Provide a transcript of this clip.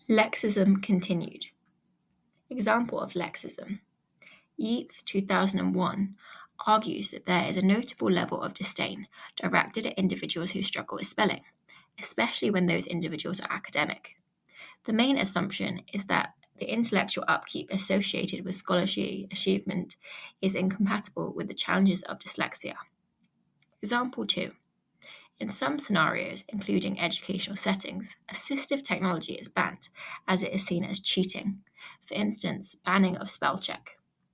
Lexism continued. Example of lexism. Yeats, 2001, argues that there is a notable level of disdain directed at individuals who struggle with spelling, especially when those individuals are academic. The main assumption is that the intellectual upkeep associated with scholarly achievement is incompatible with the challenges of dyslexia. Example 2. In some scenarios, including educational settings, assistive technology is banned as it is seen as cheating. For instance, banning of spell check.